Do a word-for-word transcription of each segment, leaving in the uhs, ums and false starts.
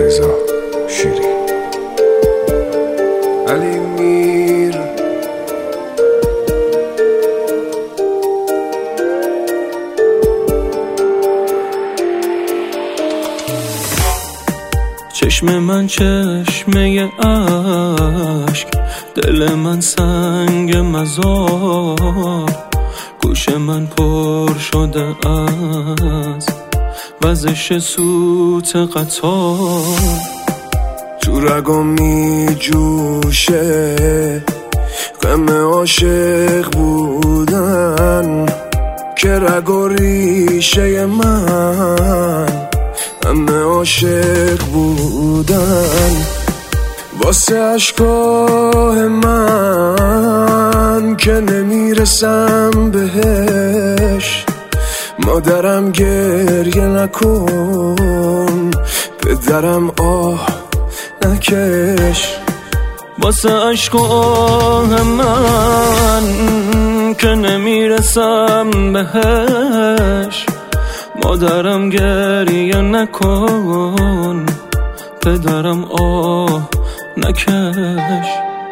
رضا شیری. علی میر چشم من چشمه عشق، دل من سنگ مزار، گوش من پر شده از وزش سوت قطار. تو رگم می جوشه غم عاشق بودن، که رگ و ریشه من همه عاشق بودن. واسه عشقای من که نمیرسم بهش، مادرم گریه نکن، پدرم آه نکش. واسه عشقای من که نمیرسم بهش، مادرم گریه نکن، پدرم آه نکش.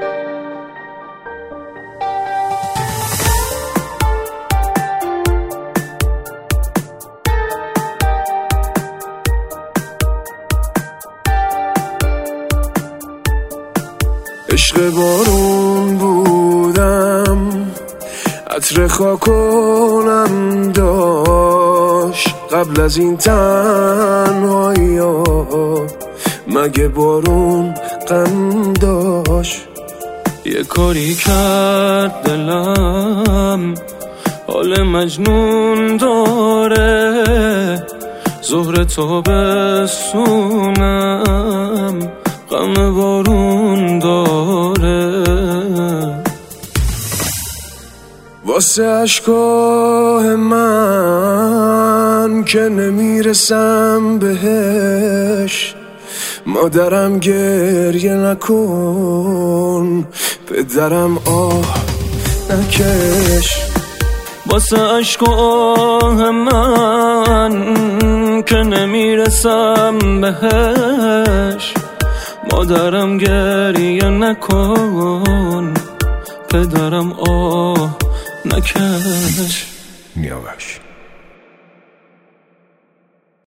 عشق بارون بودم، عطر خاکونم داشت، قبل از این تنهایی ها مگه بارون غم داشت. یه کاری کرد دلم حال مجنون داره، ظهر تابستونم غم بارون داره. واسه عشقای من که نمیرسم بهش، مادرم گریه نکن، پدرم آه نکش. واسه عشقای من که نمیرسم بهش، مادرم گریه نکن، پدرم آه نکش. نیاوش